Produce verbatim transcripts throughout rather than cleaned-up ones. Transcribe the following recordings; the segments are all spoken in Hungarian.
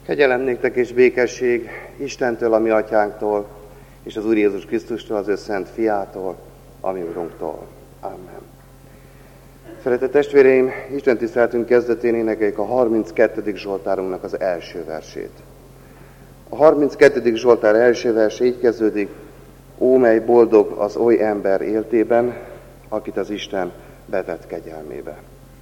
Kegyelem néktek és békesség Istentől, a mi atyánktól, és az Úr Jézus Krisztustól, az ő szent fiától, a mi Urunktól. Amen. Szeretett testvéreim, Isten tiszteletünk kezdetén énekeljük a harminckettedik Zsoltárunknak az első versét. A harminckettedik Zsoltár első verse így kezdődik: Ó, mely boldog az oly ember éltében, akit az Isten betett kegyelmébe.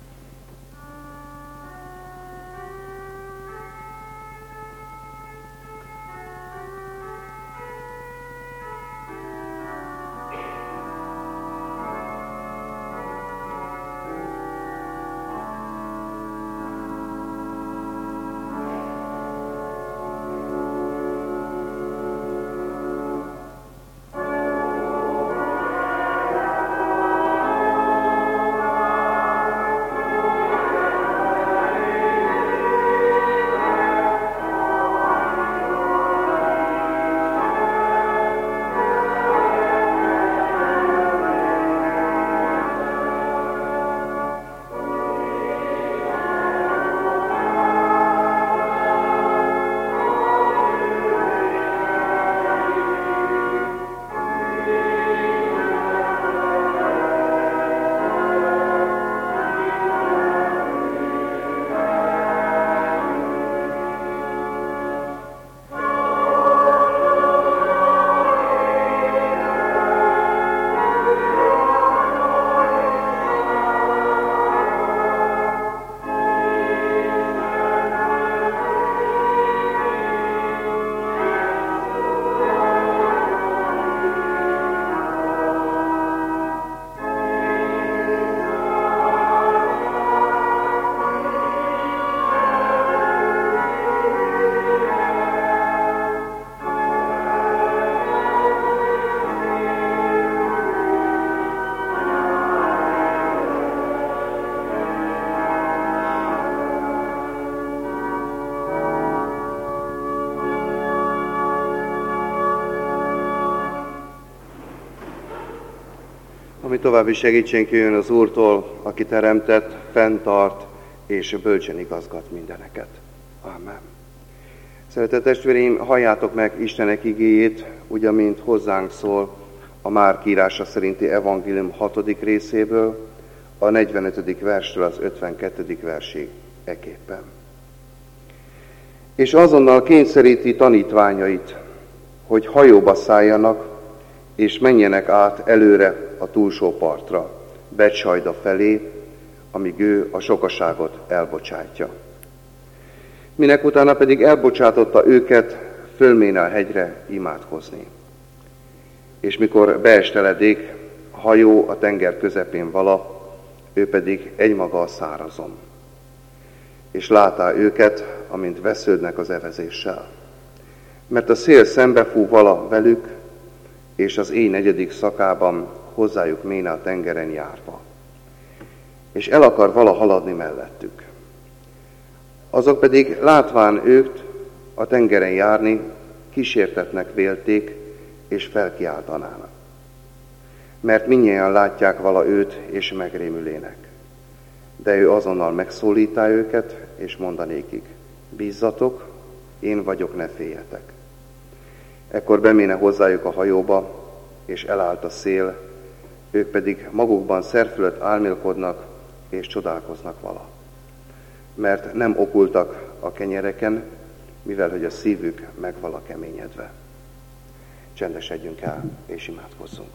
Ami további segítségünk jön az Úrtól, aki teremtett, fenntart és bölcsen igazgat mindeneket. Amen. Szeretett testvéreim, halljátok meg Istenek igéjét, úgy, amint hozzánk szól a Márk írása szerinti evangélium hatodik részéből, a negyvenötödik verstől az ötvenkettedik versig eképpen. És azonnal kényszeríti tanítványait, hogy hajóba szálljanak, és menjenek át előre a túlsó partra, Betsajda felé, amíg ő a sokaságot elbocsátja. Minek utána pedig elbocsátotta őket, fölméne a hegyre imádkozni. És mikor beesteledék, a hajó a tenger közepén vala, ő pedig egymaga a szárazon. És látá őket, amint vesződnek az evezéssel. Mert a szél szembefú vala velük, és az éj negyedik szakában hozzájuk méne a tengeren járva. És el akar vala haladni mellettük. Azok pedig látván őt a tengeren járni, kísértetnek vélték, és felkiáltanának. Mert mindnyájan látják vala őt, és megrémülének. De ő azonnal megszólítá őket, és mondanékik: bízzatok, én vagyok, ne féljetek. Ekkor beméne hozzájuk a hajóba, és elállt a szél, ők pedig magukban szerfölött álmélkodnak, és csodálkoznak vala. Mert nem okultak a kenyereken, mivel hogy a szívük meg vala keményedve. Csendesedjünk el, és imádkozzunk.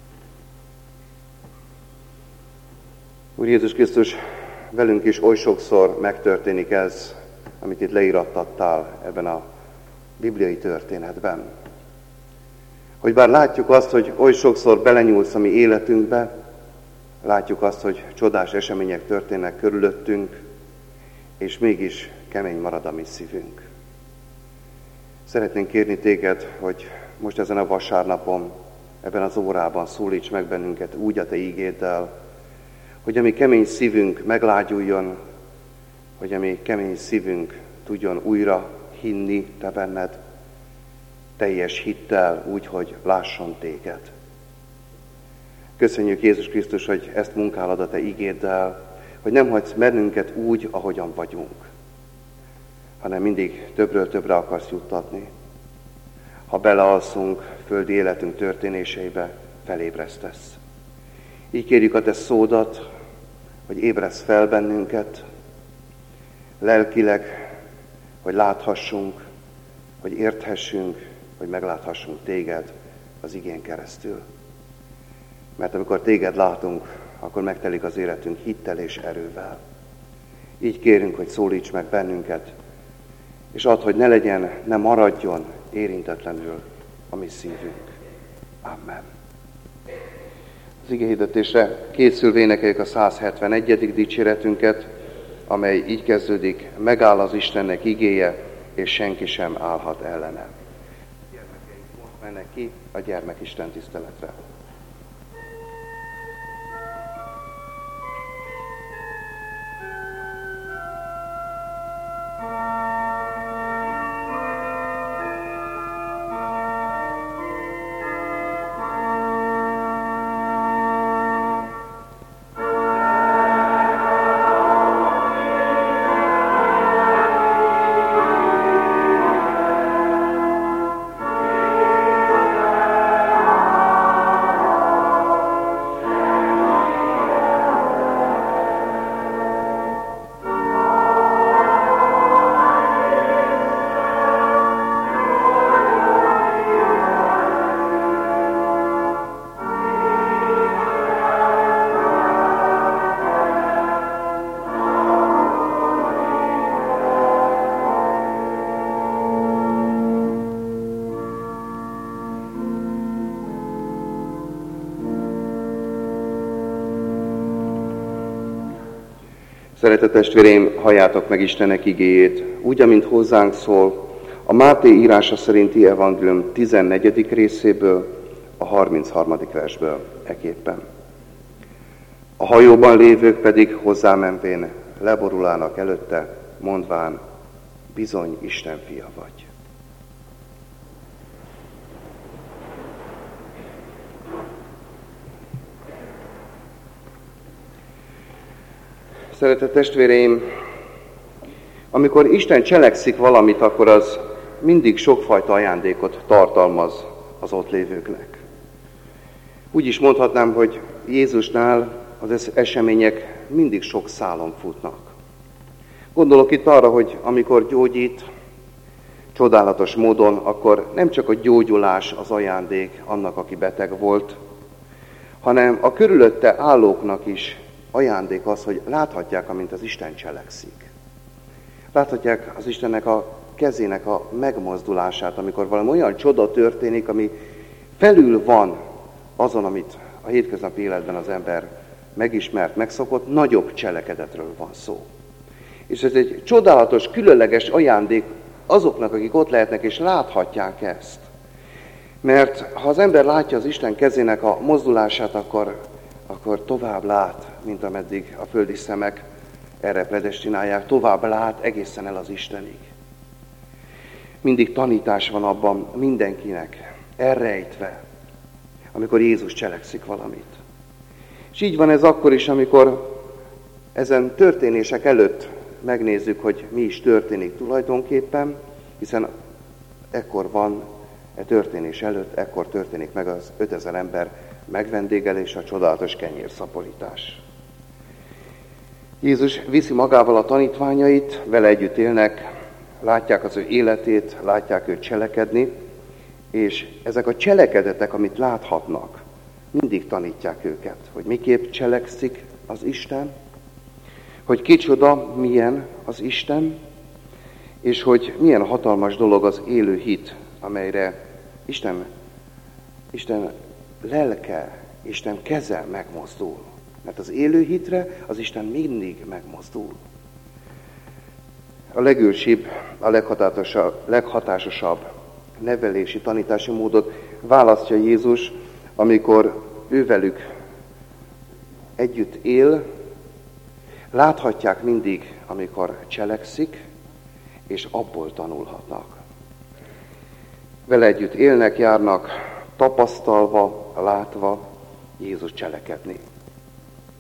Úr Jézus Krisztus, velünk is oly sokszor megtörténik ez, amit itt leírattattál ebben a bibliai történetben. Hogy bár látjuk azt, hogy oly sokszor belenyúlsz a mi életünkbe, látjuk azt, hogy csodás események történnek körülöttünk, és mégis kemény marad a mi szívünk. Szeretnénk kérni téged, hogy most ezen a vasárnapon, ebben az órában szólíts meg bennünket úgy a te ígéddel, hogy a mi kemény szívünk meglágyuljon, hogy a mi kemény szívünk tudjon újra hinni te benned, teljes hittel, úgy, hogy lásson téged. Köszönjük, Jézus Krisztus, hogy ezt munkálod a te igéddel, hogy nem hagysz bennünket úgy, ahogyan vagyunk, hanem mindig többről többre akarsz juttatni. Ha belealszunk földi életünk történéseibe, felébresztesz. Így kérjük a te szódat, hogy ébresz fel bennünket, lelkileg, hogy láthassunk, hogy érthessünk, hogy megláthassunk téged az igén keresztül. Mert amikor téged látunk, akkor megtelik az életünk hittel és erővel. Így kérünk, hogy szólíts meg bennünket, és add, hogy ne legyen, ne maradjon érintetlenül a mi szívünk. Amen. Az igéhirdetésre készülve énekeljük a száz hetvenegyedik dicséretünket, amely így kezdődik: megáll az Istennek igéje, és senki sem állhat ellene. A gyermekeink most mennek ki a gyermekisten tiszteletre. Szeretett testvéreim, halljátok meg Istennek igéjét, úgy, amint hozzánk szól, a Máté írása szerinti evangélium tizennegyedik részéből, a harmincharmadik versből eképpen. A hajóban lévők pedig hozzámenvén leborulának előtte, mondván: bizony Isten fia vagy. Szeretett testvéreim, amikor Isten cselekszik valamit, akkor az mindig sokfajta ajándékot tartalmaz az ott lévőknek. Úgy is mondhatnám, hogy Jézusnál az események mindig sok szálon futnak. Gondolok itt arra, hogy amikor gyógyít csodálatos módon, akkor nem csak a gyógyulás az ajándék annak, aki beteg volt, hanem a körülötte állóknak is ajándék az, hogy láthatják, amint az Isten cselekszik. Láthatják az Istennek a kezének a megmozdulását, amikor valami olyan csoda történik, ami felül van azon, amit a hétköznapi életben az ember megismert, megszokott, nagyobb cselekedetről van szó. És ez egy csodálatos, különleges ajándék azoknak, akik ott lehetnek és láthatják ezt. Mert ha az ember látja az Isten kezének a mozdulását, akkor, akkor tovább lát, mint ameddig a földi szemek erre predestinálják, tovább lát egészen el az Istenig. Mindig tanítás van abban mindenkinek, elrejtve, amikor Jézus cselekszik valamit. És így van ez akkor is, amikor ezen történések előtt megnézzük, hogy mi is történik tulajdonképpen, hiszen ekkor van, e történés előtt, ekkor történik meg az ötezer ember megvendégelése, a csodálatos kenyérszaporítás. Jézus viszi magával a tanítványait, vele együtt élnek, látják az ő életét, látják őt cselekedni, és ezek a cselekedetek, amit láthatnak, mindig tanítják őket, hogy miképp cselekszik az Isten, hogy kicsoda, milyen az Isten, és hogy milyen hatalmas dolog az élő hit, amelyre Isten, Isten lelke, Isten keze megmozdul. Mert az élő hitre az Isten mindig megmozdul. A legősibb, a leghatásosabb, leghatásosabb nevelési, tanítási módot választja Jézus, amikor ővelük együtt él, láthatják mindig, amikor cselekszik, és abból tanulhatnak. Vele együtt élnek, járnak, tapasztalva, látva Jézus cselekedni.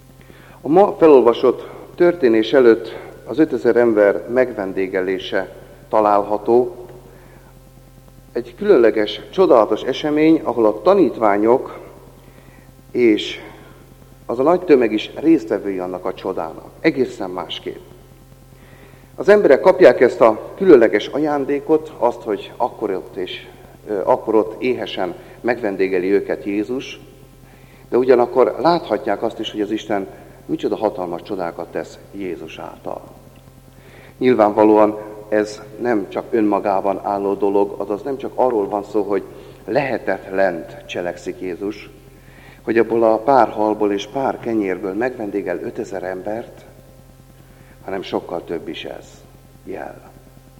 A ma felolvasott történés előtt az ötezer ember megvendégelése található. Egy különleges, csodálatos esemény, ahol a tanítványok és az a nagy tömeg is résztvevői annak a csodának. Egészen másképp. Az emberek kapják ezt a különleges ajándékot, azt, hogy akkor ott, és, akkor ott éhesen megvendégeli őket Jézus, de ugyanakkor láthatják azt is, hogy az Isten micsoda hatalmas csodákat tesz Jézus által. Nyilvánvalóan ez nem csak önmagában álló dolog, azaz nem csak arról van szó, hogy lehetetlent cselekszik Jézus, hogy abból a pár halból és pár kenyérből megvendégel ötezer embert, hanem sokkal több is ez. Jel.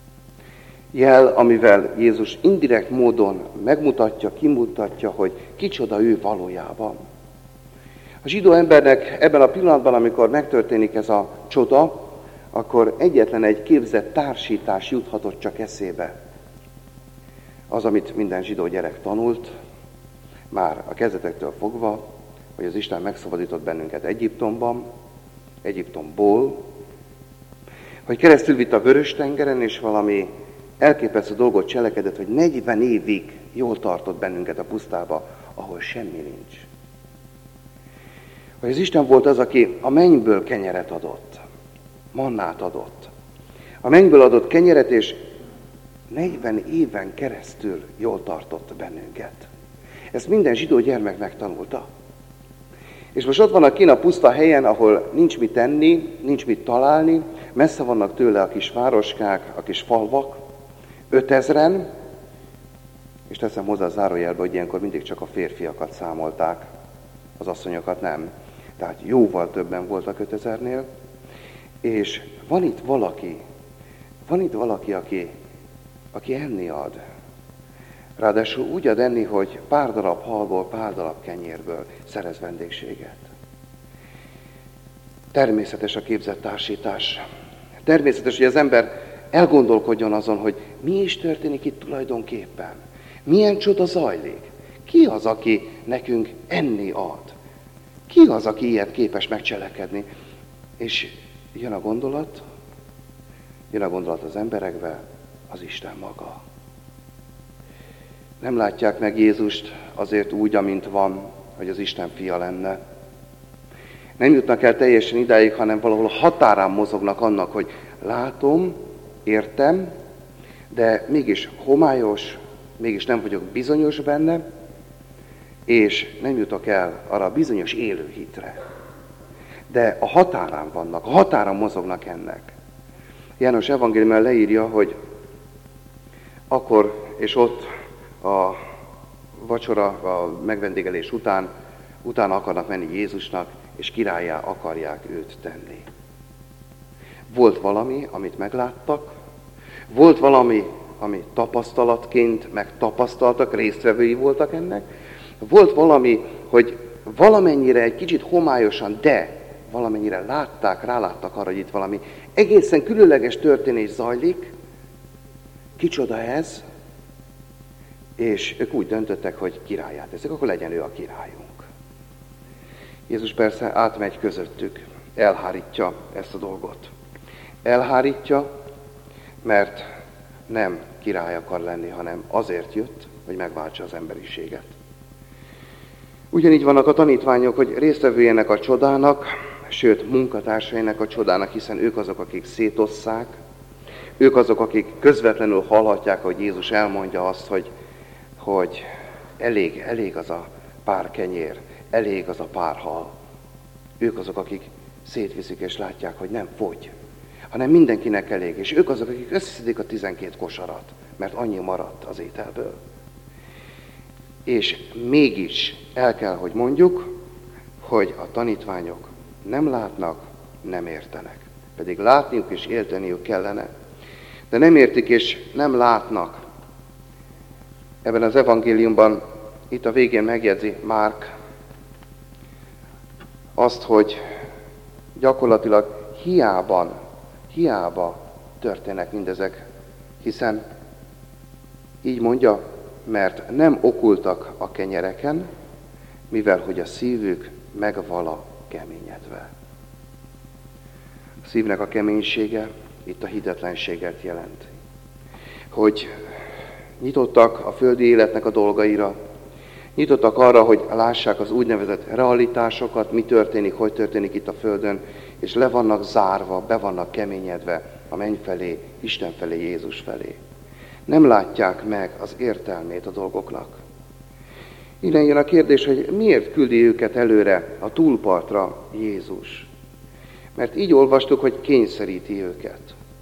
Jel, amivel Jézus indirekt módon megmutatja, kimutatja, hogy kicsoda ő valójában. A zsidó embernek ebben a pillanatban, amikor megtörténik ez a csoda, akkor egyetlen egy képzett társítás juthatott csak eszébe. Az, amit minden zsidó gyerek tanult, már a kezdetektől fogva, hogy az Isten megszabadított bennünket Egyiptomban, Egyiptomból, hogy keresztül vitt a Vörös-tengeren, és valami elképesztő dolgot cselekedett, hogy negyven évig jól tartott bennünket a pusztába, ahol semmi nincs. Hogy az Isten volt az, aki a mennyből kenyeret adott, mannát adott. A mennyből adott kenyeret, és negyven éven keresztül jól tartott bennünket. Ezt minden zsidó gyermek megtanulta. És most ott vannak kint a puszta helyen, ahol nincs mit tenni, nincs mit találni, messze vannak tőle a kis városkák, a kis falvak, ötezren, és teszem hozzá a zárójelbe, hogy ilyenkor mindig csak a férfiakat számolták, az asszonyokat nem. Tehát jóval többen voltak ötezernél, és van itt valaki, van itt valaki, aki, aki enni ad. Ráadásul úgy ad enni, hogy pár darab halból, pár darab kenyérből szerez vendégséget. Természetes a képzett társítás. Természetes, hogy az ember elgondolkodjon azon, hogy mi is történik itt tulajdonképpen. Milyen csoda zajlik. Ki az, aki nekünk enni ad? Ki az, aki ilyet képes megcselekedni? És jön a gondolat, jön a gondolat az emberekbe, az Isten maga. Nem látják meg Jézust azért úgy, amint van, hogy az Isten fia lenne. Nem jutnak el teljesen idáig, hanem valahol határán mozognak annak, hogy látom, értem, de mégis homályos, mégis nem vagyok bizonyos benne, és nem jutok el arra a bizonyos élő hitre. De a határán vannak, a határán mozognak ennek. János evangéliumban leírja, hogy akkor és ott a vacsora, a megvendégelés után, utána akarnak menni Jézusnak, és királlyá akarják őt tenni. Volt valami, amit megláttak, volt valami, ami tapasztalatként megtapasztaltak, résztvevői voltak ennek, volt valami, hogy valamennyire egy kicsit homályosan, de valamennyire látták, ráláttak arra, hogy itt valami egészen különleges történés zajlik, kicsoda ez, és ők úgy döntöttek, hogy királyát teszik, akkor legyen ő a királyunk. Jézus persze átmegy közöttük, elhárítja ezt a dolgot. Elhárítja, mert nem király akar lenni, hanem azért jött, hogy megváltsa az emberiséget. Ugyanígy vannak a tanítványok, hogy résztvevői ennek a csodának, sőt munkatársainak a csodának, hiszen ők azok, akik szétosszák, ők azok, akik közvetlenül hallhatják, hogy Jézus elmondja azt, hogy, hogy elég, elég az a pár kenyér, elég az a pár hal. Ők azok, akik szétviszik és látják, hogy nem fogy, hanem mindenkinek elég. És ők azok, akik összeszedik a tizenkét kosarat, mert annyi maradt az ételből. És mégis el kell, hogy mondjuk, hogy a tanítványok nem látnak, nem értenek. Pedig látniuk és érteniük kellene. De nem értik és nem látnak. Ebben az evangéliumban itt a végén megjegyzi Márk azt, hogy gyakorlatilag hiában, hiába történnek mindezek, hiszen így mondja, mert nem okultak a kenyereken, mivel hogy a szívük megvala keményedve. A szívnek a keménysége itt a hitetlenséget jelenti. hogy nyitottak a földi életnek a dolgaira, nyitottak arra, hogy lássák az úgynevezett realitásokat, mi történik, hogy történik itt a földön, és le vannak zárva, be vannak keményedve a menny felé, Isten felé, Jézus felé. Nem látják meg az értelmét a dolgoknak. Innen jön a kérdés, hogy miért küldi őket előre a túlpartra Jézus. Mert így olvastuk, hogy kényszeríti őket.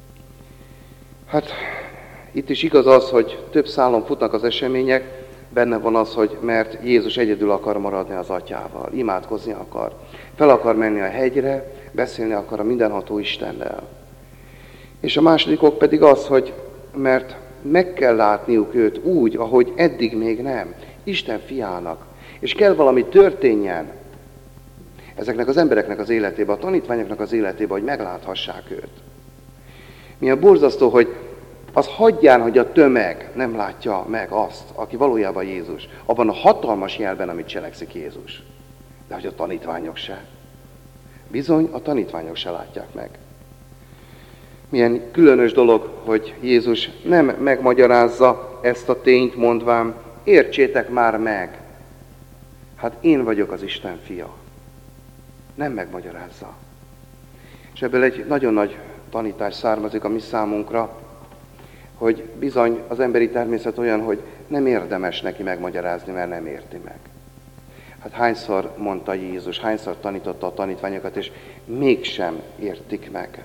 Hát itt is igaz az, hogy több szálon futnak az események, benne van az, hogy mert Jézus egyedül akar maradni az atyával, imádkozni akar. Fel akar menni a hegyre, beszélni akar a mindenható Istennel. És a másodikok pedig az, hogy mert meg kell látniuk őt úgy, ahogy eddig még nem, Isten fiának. És kell valami történjen ezeknek az embereknek az életében, a tanítványoknak az életében, hogy megláthassák őt. Milyen borzasztó, hogy az hagyján, hogy a tömeg nem látja meg azt, aki valójában Jézus, abban a hatalmas jelben, amit cselekszik Jézus. De hogy a tanítványok se. Bizony, a tanítványok se látják meg. Milyen különös dolog, hogy Jézus nem megmagyarázza ezt a tényt, mondván, értsétek már meg, hát én vagyok az Isten fia. Nem megmagyarázza. És ebből egy nagyon nagy tanítás származik a mi számunkra, hogy bizony az emberi természet olyan, hogy nem érdemes neki megmagyarázni, mert nem érti meg. Hát hányszor mondta Jézus, hányszor tanította a tanítványokat, és mégsem értik meg.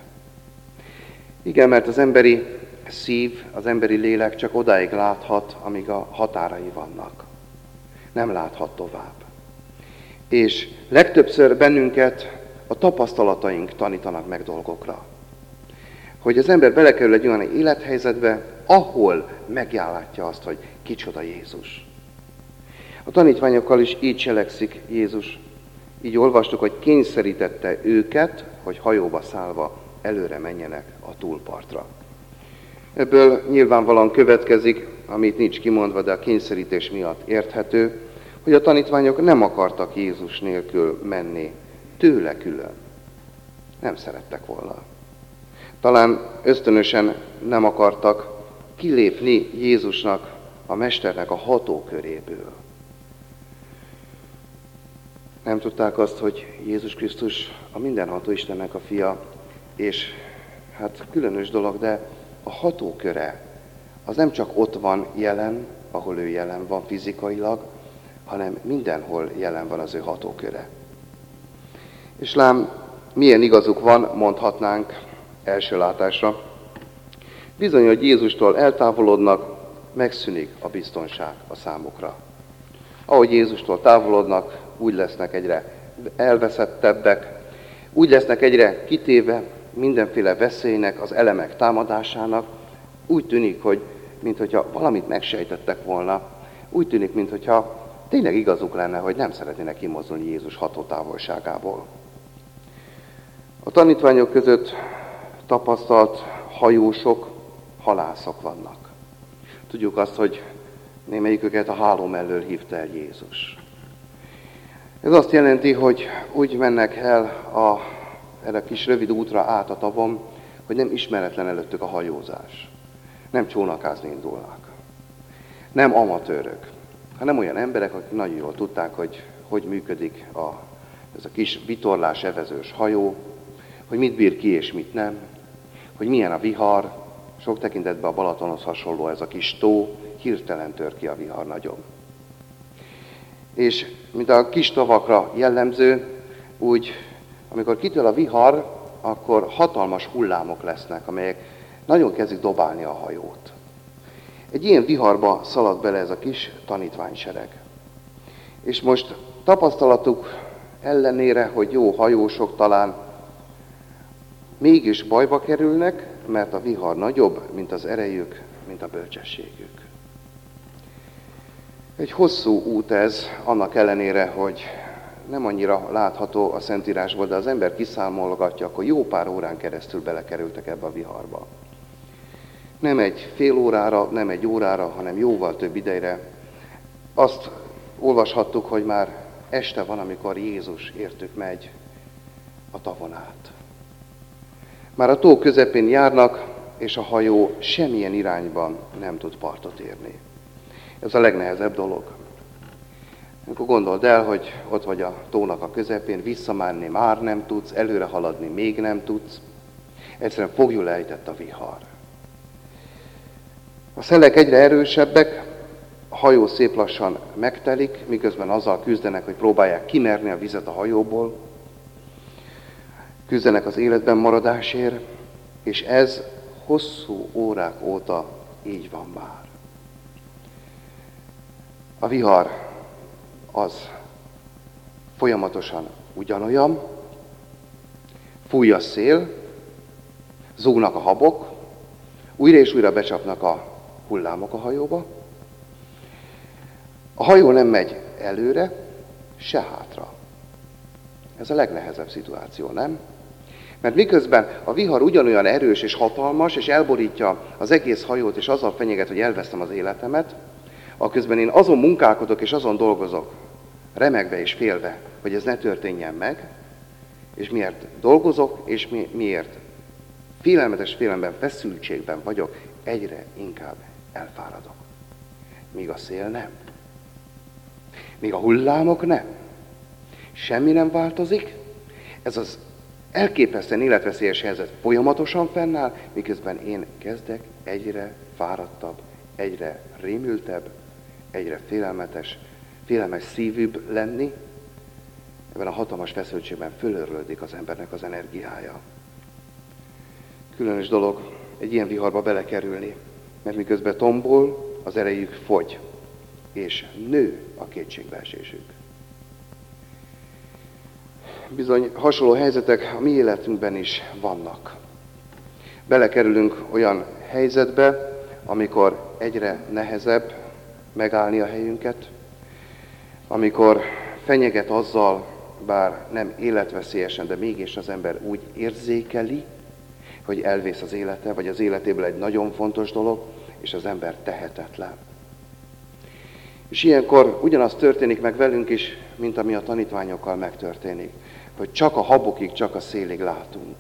Igen, mert az emberi szív, az emberi lélek csak odáig láthat, amíg a határai vannak. Nem láthat tovább. És legtöbbször bennünket a tapasztalataink tanítanak meg dolgokra. Hogy az ember belekerül egy olyan élethelyzetbe, ahol megjátszja azt, hogy kicsoda Jézus. A tanítványokkal is így cselekszik Jézus. Így olvastuk, hogy kényszerítette őket, hogy hajóba szállva előre menjenek a túlpartra. Ebből nyilvánvalóan következik, amit nincs kimondva, de a kényszerítés miatt érthető, hogy a tanítványok nem akartak Jézus nélkül menni, tőle külön. Nem szerettek volna. Talán ösztönösen nem akartak kilépni Jézusnak, a Mesternek a hatóköréből. Nem tudták azt, hogy Jézus Krisztus a mindenható Istennek a fia, és hát különös dolog, de a hatóköre az nem csak ott van jelen, ahol ő jelen van fizikailag, hanem mindenhol jelen van az ő hatóköre. És lám, milyen igazuk van, mondhatnánk első látásra. Bizony, hogy Jézustól eltávolodnak, megszűnik a biztonság a számukra. Ahogy Jézustól távolodnak, úgy lesznek egyre elveszettebbek, úgy lesznek egyre kitéve mindenféle veszélynek, az elemek támadásának. Úgy tűnik, hogy minthogyha valamit megsejtettek volna, úgy tűnik, minthogyha tényleg igazuk lenne, hogy nem szeretnének kimozdulni Jézus hatótávolságából. A tanítványok között tapasztalt hajósok, halászok vannak. Tudjuk azt, hogy némelyiküket a háló mellől hívta el Jézus. Ez azt jelenti, hogy úgy mennek el a, el a kis rövid útra át a tavon, hogy nem ismeretlen előttük a hajózás. Nem csónakázni indulnak. Nem amatőrök, hanem olyan emberek, akik nagyon jól tudták, hogy hogy működik a, ez a kis vitorlás evezős hajó, hogy mit bír ki és mit nem, hogy milyen a vihar. Sok tekintetben a Balatonhoz hasonló ez a kis tó, hirtelen tör ki a vihar nagyon. És mint a kis tavakra jellemző, úgy, amikor kitől a vihar, akkor hatalmas hullámok lesznek, amelyek nagyon kezdik dobálni a hajót. Egy ilyen viharba szalad bele ez a kis tanítványsereg. És most tapasztalatuk ellenére, hogy jó hajósok talán mégis bajba kerülnek, mert a vihar nagyobb, mint az erejük, mint a bölcsességük. Egy hosszú út ez, annak ellenére, hogy nem annyira látható a Szentírásból, de az ember kiszámolgatja, akkor jó pár órán keresztül belekerültek ebbe a viharba. Nem egy fél órára, nem egy órára, hanem jóval több idejre. Azt olvashattuk, hogy már este van, amikor Jézus értük megy a tavon át. Már a tó közepén járnak, és a hajó semmilyen irányban nem tud partot érni. Ez a legnehezebb dolog. Amikor gondold el, hogy ott vagy a tónak a közepén, visszamárni már nem tudsz, előre haladni még nem tudsz, egyszerűen foglyul ejtett a vihar. A szelek egyre erősebbek, a hajó szép lassan megtelik, miközben azzal küzdenek, hogy próbálják kimerni a vizet a hajóból, küzdenek az életben maradásért, és ez hosszú órák óta így van már. A vihar az folyamatosan ugyanolyan, fúj a szél, zúgnak a habok, újra és újra becsapnak a hullámok a hajóba. A hajó nem megy előre, se hátra. Ez a legnehezebb szituáció, nem? Mert miközben a vihar ugyanolyan erős és hatalmas, és elborítja az egész hajót, és azzal fenyeget, hogy elvesztem az életemet, aközben én azon munkálkodok és azon dolgozok, remegve és félve, hogy ez ne történjen meg, és miért dolgozok, és mi, miért félelmetes félelemben, feszültségben vagyok, egyre inkább elfáradok. Míg a szél nem. Míg a hullámok nem. Semmi nem változik. Ez az elképesztően életveszélyes helyzet folyamatosan fennáll, miközben én kezdek egyre fáradtabb, egyre rémültebb, egyre félelmetes, félelmes szívűbb lenni. Ebben a hatalmas feszültségben fölörlődik az embernek az energiája. Különös dolog egy ilyen viharba belekerülni, mert miközben tombol, az erejük fogy, és nő a kétségbeesésük. Bizony hasonló helyzetek a mi életünkben is vannak. Belekerülünk olyan helyzetbe, amikor egyre nehezebb megállni a helyünket, amikor fenyeget azzal, bár nem életveszélyesen, de mégis az ember úgy érzékeli, hogy elvész az élete, vagy az életéből egy nagyon fontos dolog, és az ember tehetetlen. És ilyenkor ugyanaz történik meg velünk is, mint ami a tanítványokkal megtörténik, hogy csak a habokig, csak a szélig látunk.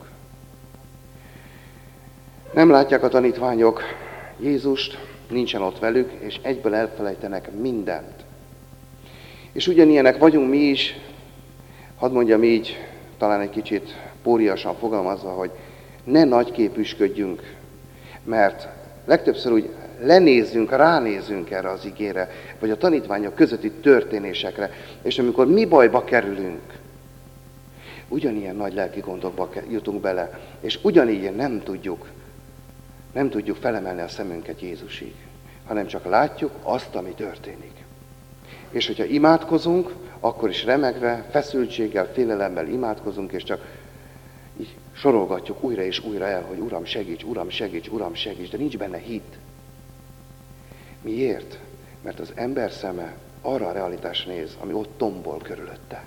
Nem látják a tanítványok Jézust, nincsen ott velük, és egyből elfelejtenek mindent. És ugyanilyenek vagyunk mi is, hadd mondjam így, talán egy kicsit póriasan fogalmazva, hogy ne nagyképűsködjünk, mert legtöbbször úgy lenézzünk, ránézzünk erre az igére, vagy a tanítványok közötti történésekre, és amikor mi bajba kerülünk, ugyanilyen nagy lelki gondokba jutunk bele, és ugyanígy nem tudjuk, nem tudjuk felemelni a szemünket Jézusig, hanem csak látjuk azt, ami történik. És hogyha imádkozunk, akkor is remegve, feszültséggel, félelemmel imádkozunk, és csak így sorolgatjuk újra és újra el, hogy Uram segíts, Uram segíts, Uram segíts, de nincs benne hit. Miért? Mert az ember szeme arra a realitásra néz, ami ott tombol körülötte.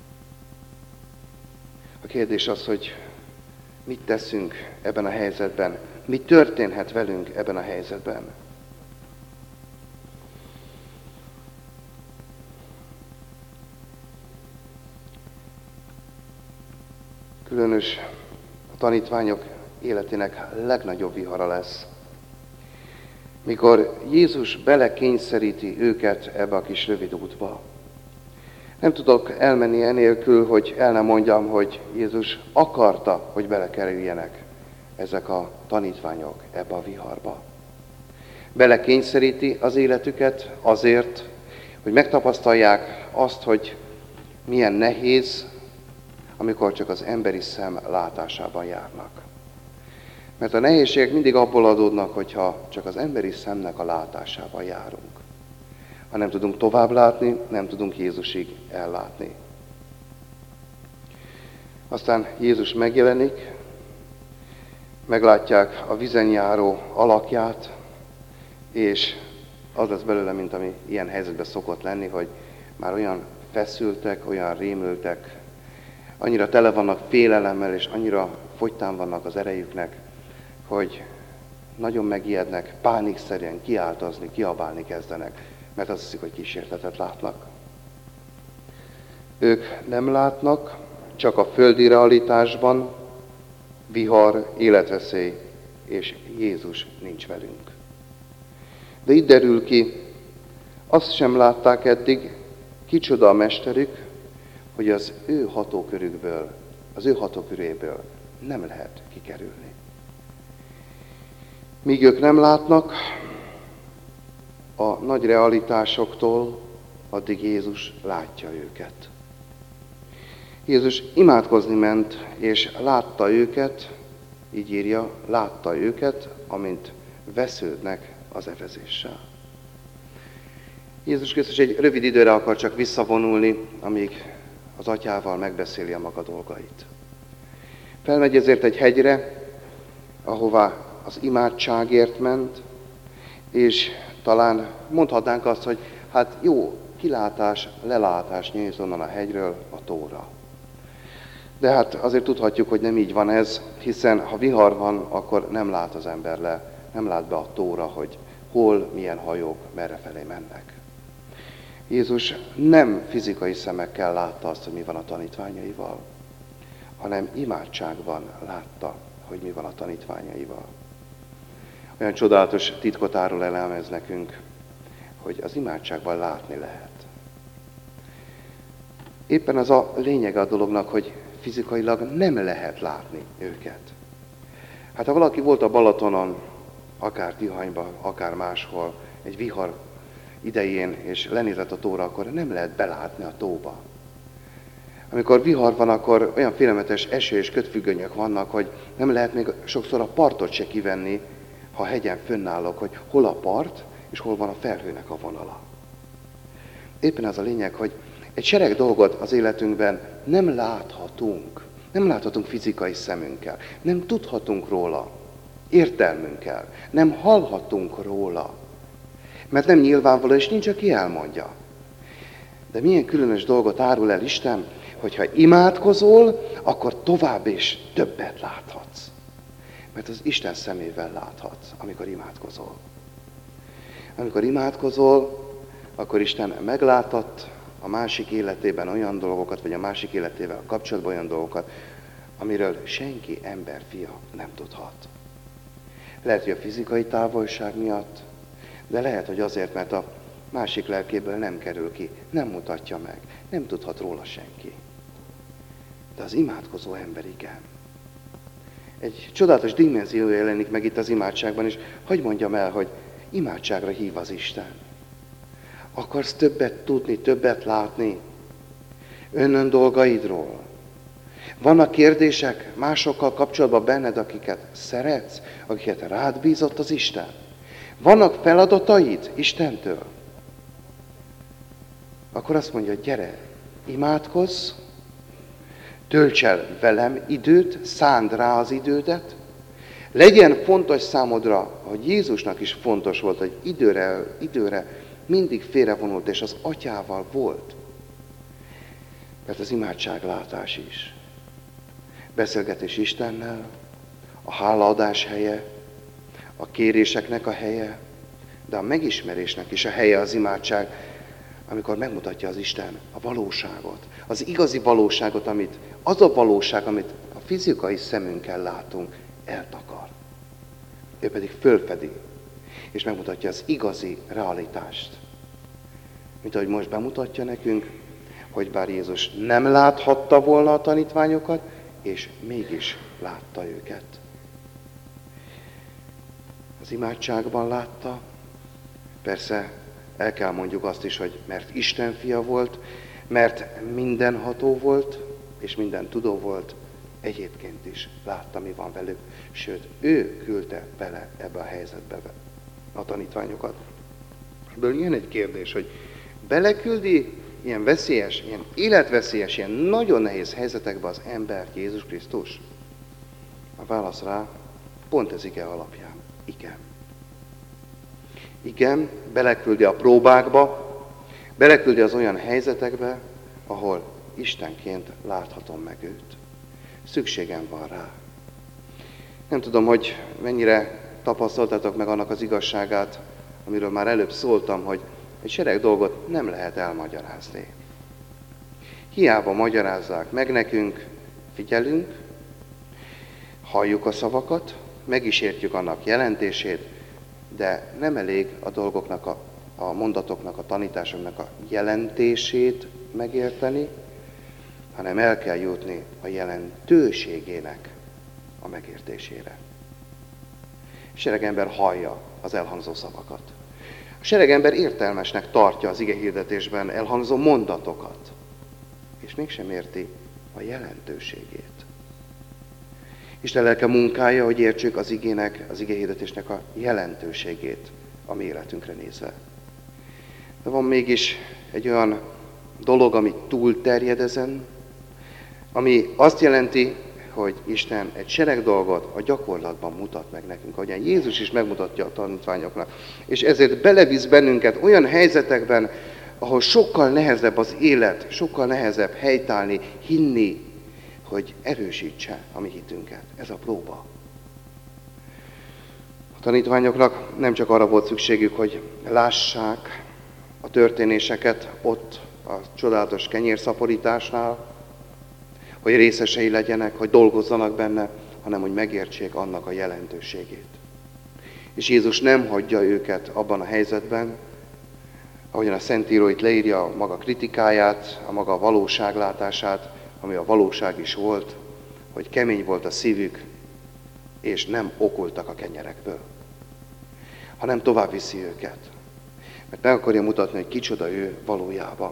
A kérdés az, hogy mit teszünk ebben a helyzetben, mi történhet velünk ebben a helyzetben. Különös a tanítványok életének legnagyobb vihara lesz, mikor Jézus belekényszeríti őket ebbe a kis rövid útba. Nem tudok elmenni enélkül, hogy el nem mondjam, hogy Jézus akarta, hogy belekerüljenek ezek a tanítványok ebbe a viharba. Belekényszeríti az életüket azért, hogy megtapasztalják azt, hogy milyen nehéz, amikor csak az emberi szem látásában járnak. Mert a nehézségek mindig abból adódnak, hogyha csak az emberi szemnek a látásában járunk. Ha nem tudunk tovább látni, nem tudunk Jézusig ellátni. Aztán Jézus megjelenik, meglátják a vízen járó alakját, és az lesz belőle, mint ami ilyen helyzetben szokott lenni, hogy már olyan feszültek, olyan rémültek, annyira tele vannak félelemmel, és annyira fogytán vannak az erejüknek, hogy nagyon megijednek, pánikszerűen kiáltozni, kiabálni kezdenek, mert azt hiszik, hogy kísértetet látnak. Ők nem látnak, csak a földi realitásban vihar, életveszély, és Jézus nincs velünk. De itt derül ki, azt sem látták eddig, kicsoda a mesterük, hogy az ő hatókörükből, az ő hatóköréből nem lehet kikerülni. Míg ők nem látnak a nagy realitásoktól, addig Jézus látja őket. Jézus imádkozni ment, és látta őket, így írja, látta őket, amint vesződnek az evezéssel. Jézus Krisztus egy rövid időre akar csak visszavonulni, amíg az atyával megbeszéli a maga dolgait. Felmegy ezért egy hegyre, ahová az imádságért ment, és talán mondhatnánk azt, hogy hát jó, kilátás, lelátás nyújt onnan a hegyről a tóra. De hát azért tudhatjuk, hogy nem így van ez, hiszen ha vihar van, akkor nem lát az ember le, nem lát be a tóra, hogy hol, milyen hajók, merre felé mennek. Jézus nem fizikai szemekkel látta azt, hogy mi van a tanítványaival, hanem imádságban látta, hogy mi van a tanítványaival. Olyan csodálatos titkot árul el ez nekünk, hogy az imádságban látni lehet. Éppen az a lényege a dolognak, hogy fizikailag nem lehet látni őket. Hát ha valaki volt a Balatonon, akár Tihanyban, akár máshol, egy vihar idején, és lenézett a tóra, akkor nem lehet belátni a tóba. Amikor vihar van, akkor olyan félelmetes eső és kötfüggönyök vannak, hogy nem lehet még sokszor a partot se kivenni, ha hegyen fönnállok, hogy hol a part, és hol van a felhőnek a vonala. Éppen az a lényeg, hogy egy sereg dolgot az életünkben nem láthatunk. Nem láthatunk fizikai szemünkkel. Nem tudhatunk róla értelmünkkel. Nem hallhatunk róla. Mert nem nyilvánvaló, és nincs, aki elmondja. De milyen különös dolgot árul el Isten, hogyha imádkozol, akkor tovább és többet láthatsz. Mert az Isten szemével láthatsz, amikor imádkozol. Amikor imádkozol, akkor Isten meglátott a másik életében olyan dolgokat, vagy a másik életével kapcsolatban olyan dolgokat, amiről senki emberfia nem tudhat. Lehet, hogy a fizikai távolság miatt, de lehet, hogy azért, mert a másik lelkéből nem kerül ki, nem mutatja meg, nem tudhat róla senki. De az imádkozó ember igen. Egy csodálatos dimenzió jelenik meg itt az imádságban, és hadd mondjam el, hogy imádságra hív az Isten. Akarsz többet tudni, többet látni önön dolgaidról? Vannak kérdések másokkal kapcsolatban benned, akiket szeretsz, akiket rád bízott az Isten? Vannak feladataid Istentől? Akkor azt mondja, gyere, imádkozz, tölts el velem időt, szánd rá az idődet, legyen fontos számodra, hogy Jézusnak is fontos volt, hogy időre, időre mindig félrevonult, és az atyával volt. Mert az imádság látás is. Beszélgetés Istennel, a hálaadás helye, a kéréseknek a helye, de a megismerésnek is a helye az imádság, amikor megmutatja az Isten a valóságot, az igazi valóságot, amit, az a valóság, amit a fizikai szemünkkel látunk, eltakar. Ő pedig fölfedi, és megmutatja az igazi realitást. Mint ahogy most bemutatja nekünk, hogy bár Jézus nem láthatta volna a tanítványokat, és mégis látta őket. Az imádságban látta, persze el kell mondjuk azt is, hogy mert Isten fia volt, mert mindenható volt, és minden tudó volt, egyébként is látta, mi van velük. Sőt, ő küldte bele ebbe a helyzetbe a tanítványokat. Ebből jön egy kérdés, hogy beleküldi ilyen veszélyes, ilyen életveszélyes, ilyen nagyon nehéz helyzetekbe az embert Jézus Krisztus? A válasz rá pont ez ige alapján. Igen. Igen, beleküldi a próbákba, beleküldi az olyan helyzetekbe, ahol Istenként láthatom meg őt. Szükségem van rá. Nem tudom, hogy mennyire tapasztaltatok meg annak az igazságát, amiről már előbb szóltam, hogy egy sereg dolgot nem lehet elmagyarázni. Hiába magyarázzák meg nekünk, figyelünk, halljuk a szavakat, meg is értjük annak jelentését, de nem elég a dolgoknak, a, a mondatoknak, a tanításoknak a jelentését megérteni, hanem el kell jutni a jelentőségének a megértésére. A seregember hallja az elhangzó szavakat. A seregember értelmesnek tartja az igehirdetésben elhangzó mondatokat, és mégsem érti a jelentőségét. Isten lelke munkája, hogy értsük az igének, az igehirdetésnek a jelentőségét a mi életünkre nézve. De van mégis egy olyan dolog, ami túlterjed ezen, ami azt jelenti, hogy Isten egy sereg dolgot a gyakorlatban mutat meg nekünk, ahogyan Jézus is megmutatja a tanítványoknak. És ezért belevisz bennünket olyan helyzetekben, ahol sokkal nehezebb az élet, sokkal nehezebb helytállni, hinni, hogy erősítse a mi hitünket. Ez a próba. A tanítványoknak nem csak arra volt szükségük, hogy lássák a történéseket ott a csodálatos kenyérszaporításnál, hogy részesei legyenek, hogy dolgozzanak benne, hanem hogy megértsék annak a jelentőségét. És Jézus nem hagyja őket abban a helyzetben, ahogyan a Szentíró itt leírja a maga kritikáját, a maga valóságlátását, ami a valóság is volt, hogy kemény volt a szívük, és nem okultak a kenyerekből, hanem tovább viszi őket. Mert meg akarja mutatni, hogy kicsoda ő valójában.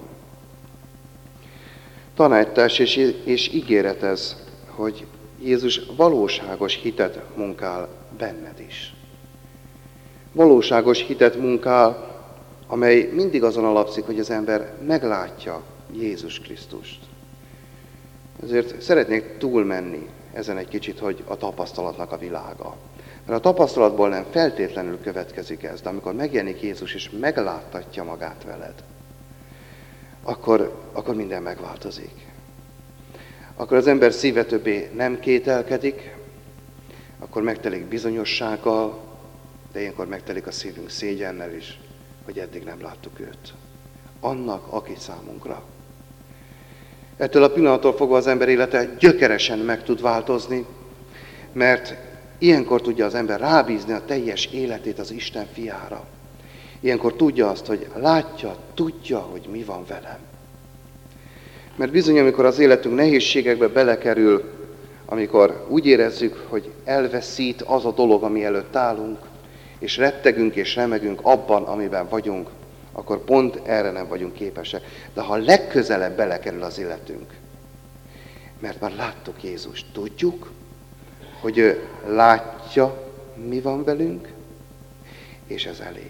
Tanácstás és, és ígéretez, hogy Jézus valóságos hitet munkál benned is. Valóságos hitet munkál, amely mindig azon alapszik, hogy az ember meglátja Jézus Krisztust. Ezért szeretnék túlmenni ezen egy kicsit, hogy a tapasztalatnak a világa. Mert a tapasztalatból nem feltétlenül következik ez, de amikor megjelenik Jézus és megláttatja magát veled, akkor, akkor minden megváltozik. Akkor az ember szíve többé nem kételkedik, akkor megtelik bizonyossággal, de ilyenkor megtelik a szívünk szégyennel is, hogy eddig nem láttuk őt. Annak, aki számunkra. Ettől a pillanattól fogva az ember élete gyökeresen meg tud változni, mert ilyenkor tudja az ember rábízni a teljes életét az Isten fiára. Ilyenkor tudja azt, hogy látja, tudja, hogy mi van velem. Mert bizony, amikor az életünk nehézségekbe belekerül, amikor úgy érezzük, hogy elveszít az a dolog, ami előtt állunk, és rettegünk és remegünk abban, amiben vagyunk, akkor pont erre nem vagyunk képesek. De ha legközelebb belekerül az életünk, mert már láttuk Jézust, tudjuk, hogy ő látja, mi van velünk, és ez elég.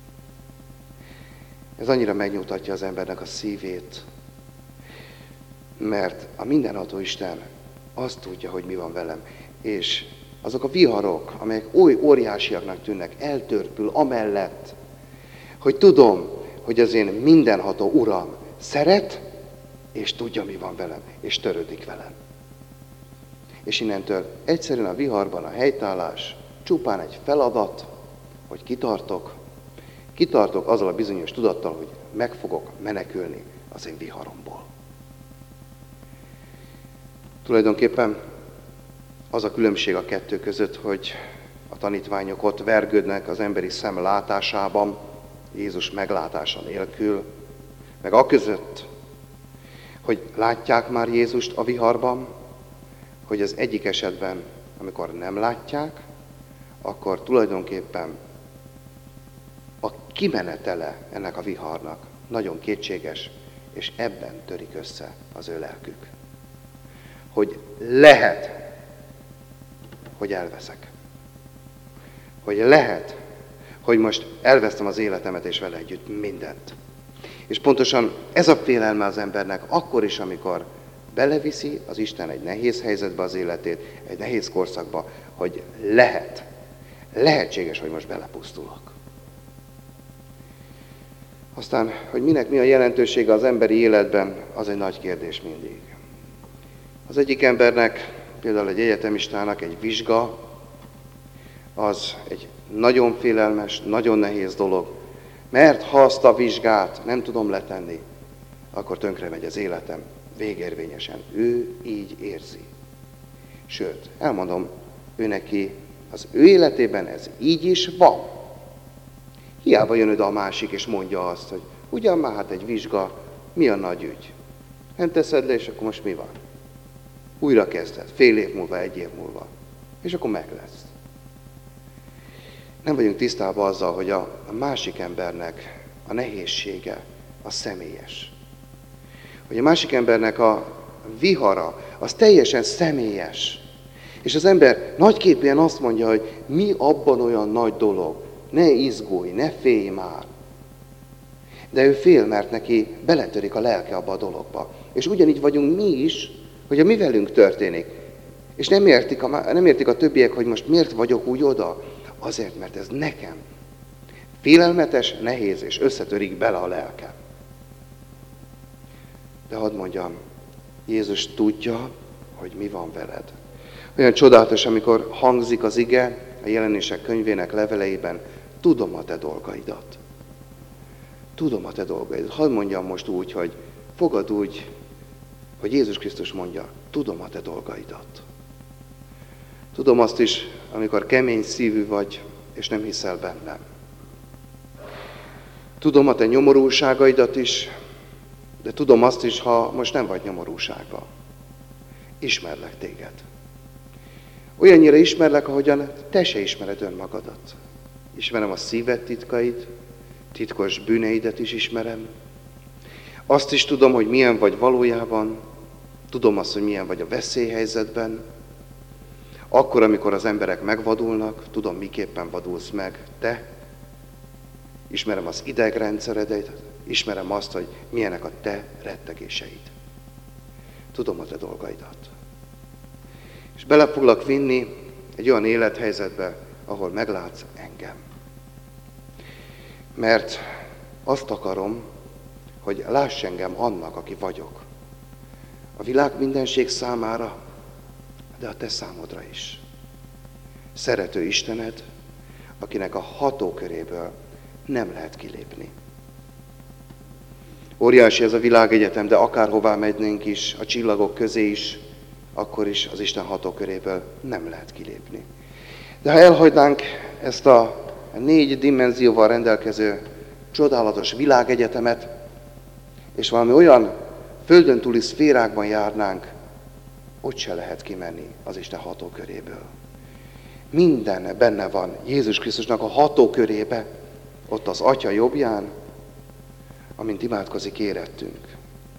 Ez annyira megnyugtatja az embernek a szívét, mert a mindenható Isten azt tudja, hogy mi van velem, és azok a viharok, amelyek oly óriásiaknak tűnnek, eltörpül amellett, hogy tudom, hogy az én mindenható Uram szeret, és tudja, mi van velem, és törődik velem. És innentől egyszerűen a viharban a helytállás csupán egy feladat, hogy kitartok, kitartok azzal a bizonyos tudattal, hogy meg fogok menekülni az én viharomból. Tulajdonképpen az a különbség a kettő között, hogy a tanítványok ott vergődnek az emberi szem látásában, Jézus meglátása nélkül, meg a között, hogy látják már Jézust a viharban, hogy az egyik esetben, amikor nem látják, akkor tulajdonképpen a kimenetele ennek a viharnak nagyon kétséges, és ebben törik össze az ő lelkük. Hogy lehet, hogy elveszek. Hogy lehet, hogy most elvesztem az életemet és vele együtt mindent. És pontosan ez a félelme az embernek akkor is, amikor beleviszi az Isten egy nehéz helyzetbe az életét, egy nehéz korszakba, hogy lehet, lehetséges, hogy most belepusztulok. Aztán, hogy minek mi a jelentősége az emberi életben, az egy nagy kérdés mindig. Az egyik embernek, például egy egyetemistának egy vizsga, az egy nagyon félelmes, nagyon nehéz dolog, mert ha azt a vizsgát nem tudom letenni, akkor tönkre megy az életem, végérvényesen. Ő így érzi. Sőt, elmondom, ő neki Az ő életében ez így is van. Hiába jön oda a másik, és mondja azt, hogy ugyan már hát egy vizsga, mi a nagy ügy? Nem teszed le, és akkor most mi van? Újra kezded, fél év múlva, egy év múlva. És akkor meg lesz. Nem vagyunk tisztában azzal, hogy a másik embernek a nehézsége a személyes. Hogy a másik embernek a vihara, az teljesen személyes. És az ember nagyképűen azt mondja, hogy mi abban olyan nagy dolog, ne izgulj, ne félj már. De ő fél, mert neki beletörik a lelke abba a dologba. És ugyanígy vagyunk mi is, hogy a mi velünk történik. És nem értik, a, nem értik a többiek, hogy most miért vagyok úgy oda. Azért, mert ez nekem félelmetes, nehéz, és összetörik bele a lelkem. De hadd mondjam, Jézus tudja, hogy mi van veled. Olyan csodálatos, amikor hangzik az ige a Jelenések könyvének leveleiben, tudom a te dolgaidat. Tudom a te dolgaidat. Hadd mondjam most úgy, hogy fogad úgy, hogy Jézus Krisztus mondja, tudom a te dolgaidat. Tudom azt is, amikor kemény szívű vagy, és nem hiszel bennem. Tudom a te nyomorúságaidat is, de tudom azt is, ha most nem vagy nyomorúságban. Ismerlek téged. Olyannyira ismerlek, ahogyan te se ismered önmagadat. Ismerem a szíved titkait, titkos bűneidet is ismerem. Azt is tudom, hogy milyen vagy valójában. Tudom azt, hogy milyen vagy a veszélyhelyzetben. Akkor, amikor az emberek megvadulnak, tudom, miképpen vadulsz meg te. Ismerem az idegrendszeredet, ismerem azt, hogy milyenek a te rettegéseid. Tudom a te dolgaidat. És bele foglak vinni egy olyan élethelyzetbe, ahol meglátsz engem. Mert azt akarom, hogy láss engem annak, aki vagyok. A világ mindenség számára, de a te számodra is. Szerető Istened, akinek a hatóköréből nem lehet kilépni. Óriási ez a világegyetem, de akárhová megynénk is, a csillagok közé is, akkor is az Isten hatóköréből nem lehet kilépni. De ha elhagynánk ezt a négy dimenzióval rendelkező csodálatos világegyetemet, és valami olyan földön túli szférákban járnánk, ott se lehet kimenni az Isten hatóköréből. Minden benne van Jézus Krisztusnak a hatókörébe, ott az Atya jobbján, amint imádkozik érettünk.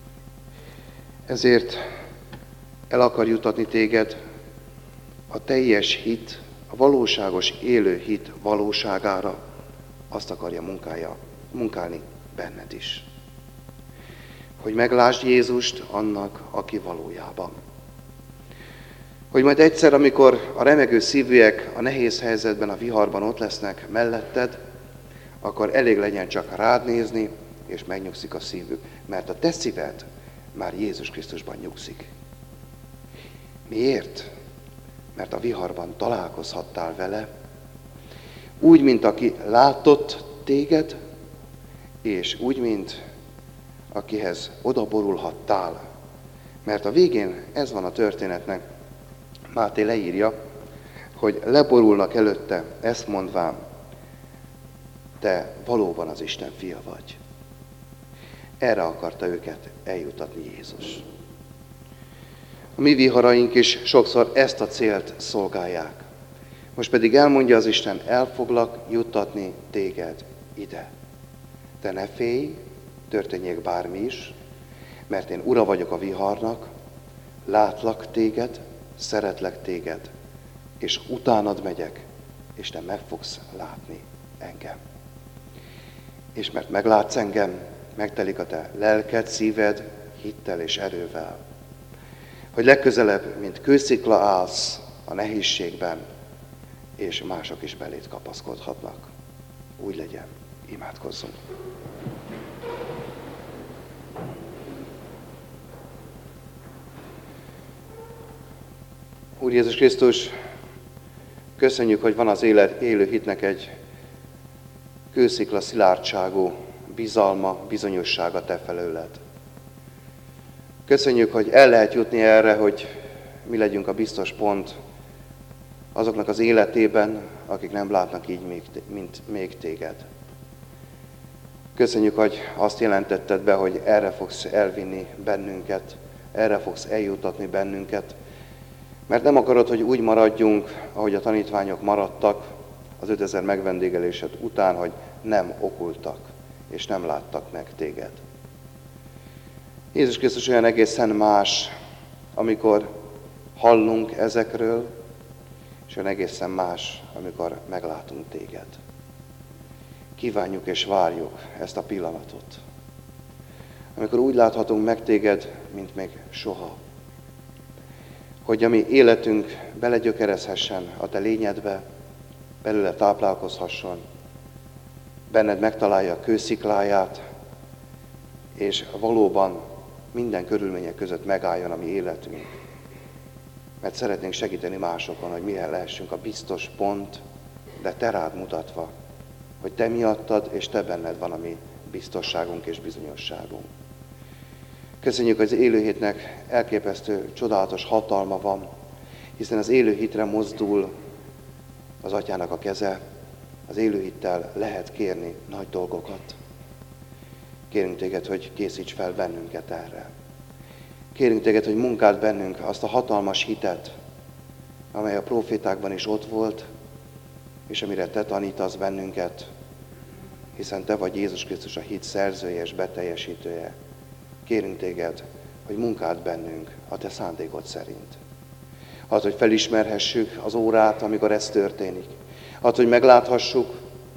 Ezért el akar jutatni téged a teljes hit, a valóságos élő hit valóságára, azt akarja munkája, munkálni benned is. Hogy meglásd Jézust annak, aki valójában. Hogy majd egyszer, amikor a remegő szívűek a nehéz helyzetben, a viharban ott lesznek melletted, akkor elég legyen csak rád nézni, és megnyugszik a szívük. Mert a te szíved már Jézus Krisztusban nyugszik. Miért? Mert a viharban találkozhattál vele, úgy, mint aki látott téged, és úgy, mint akihez odaborulhattál. Mert a végén ez van a történetnek. Máté leírja, hogy leborulnak előtte, ezt mondván, te valóban az Isten fia vagy. Erre akarta őket eljutatni Jézus. A mi viharaink is sokszor ezt a célt szolgálják. Most pedig elmondja az Isten, el foglak juttatni téged ide. Te ne félj, történjék bármi is, mert én ura vagyok a viharnak, látlak téged, szeretlek téged, és utánad megyek, és te meg fogsz látni engem. És mert meglátsz engem, megtelik a te lelked, szíved hittel és erővel. Hogy legközelebb, mint kőszikla állsz a nehézségben, és mások is beléd kapaszkodhatnak. Úgy legyen. Imádkozzunk. Úr Jézus Krisztus, köszönjük, hogy van az élet, élő hitnek egy kőszikla szilárdságú bizalma, bizonyossága te felőled. Köszönjük, hogy el lehet jutni erre, hogy mi legyünk a biztos pont azoknak az életében, akik nem látnak így, még, mint még téged. Köszönjük, hogy azt jelentetted be, hogy erre fogsz elvinni bennünket, erre fogsz eljutatni bennünket, mert nem akarod, hogy úgy maradjunk, ahogy a tanítványok maradtak az ötezer megvendégelésed után, hogy nem okultak, és nem láttak meg téged. Jézus Krisztus olyan egészen más, amikor hallunk ezekről, és olyan egészen más, amikor meglátunk téged. Kívánjuk és várjuk ezt a pillanatot, amikor úgy láthatunk meg téged, mint még soha. Hogy a mi életünk belegyökerezhessen a te lényedbe, belőle táplálkozhasson, benned megtalálja a kőszikláját, és valóban minden körülmények között megálljon a mi életünk. Mert szeretnénk segíteni másokon, hogy milyen lehessünk a biztos pont, de te rád mutatva, hogy te miattad és te benned van a mi biztosságunk és bizonyosságunk. Köszönjük, hogy az élőhétnek elképesztő, csodálatos hatalma van, hiszen az élőhitre mozdul az Atyának a keze, az élőhittel lehet kérni nagy dolgokat. Kérünk téged, hogy készíts fel bennünket erre. Kérünk téged, hogy munkáld bennünk azt a hatalmas hitet, amely a profétákban is ott volt, és amire te tanítasz bennünket, hiszen te vagy Jézus Krisztus a hit szerzője és beteljesítője. Kérünk téged, hogy munkáld bennünk a te szándékod szerint. Add, hogy felismerhessük az órát, amikor ez történik. Add, hogy megláthassuk,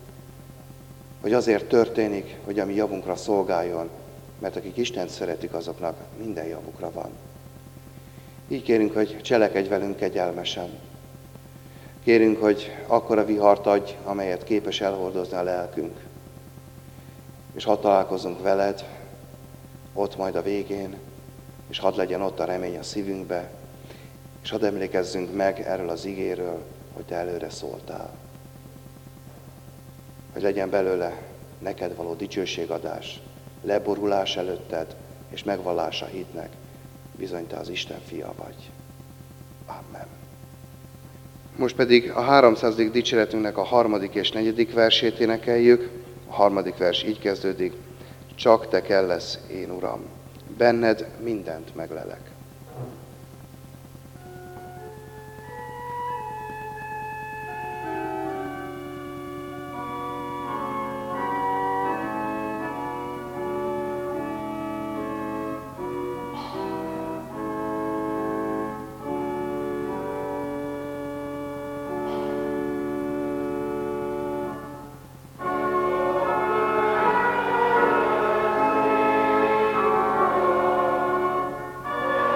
hogy azért történik, hogy a mi javunkra szolgáljon, mert akik Istent szeretik, azoknak minden javukra van. Így kérünk, hogy cselekedj velünk kegyelmesen. Kérünk, hogy akkora vihart adj, amelyet képes elhordozni a lelkünk. És hadd találkozzunk veled, ott majd a végén, és hadd legyen ott a remény a szívünkbe, és hadd emlékezzünk meg erről az igéről, hogy te előre szóltál. Hogy legyen belőle neked való dicsőségadás, leborulás előtted, és megvallása hitnek, bizony te az Isten fia vagy. Amen. Most pedig a háromszázadik dicséretünknek a harmadik és negyedik versét énekeljük. A harmadik vers így kezdődik: csak te kellesz, én Uram, benned mindent meglelek. Amen.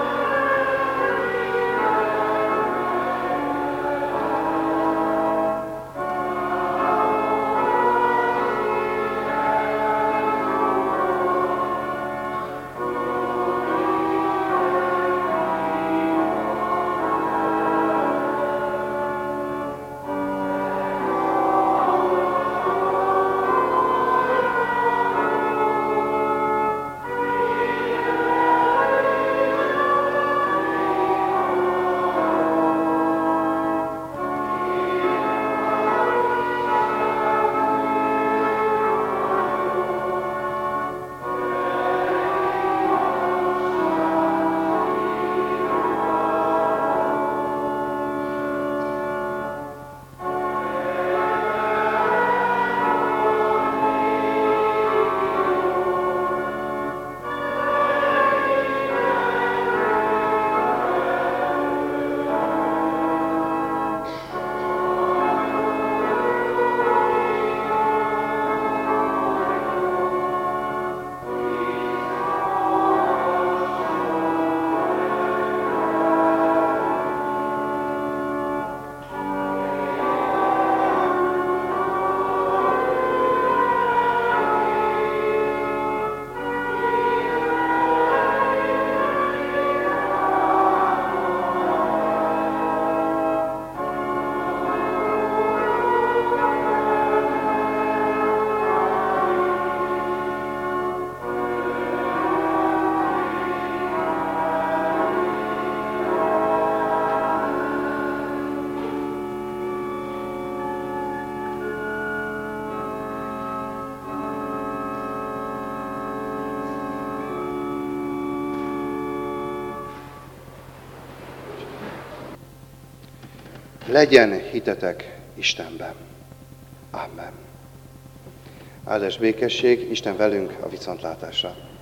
Legyen hitetek Istenben. Amen. Áldás békesség, Isten velünk a viszontlátásra.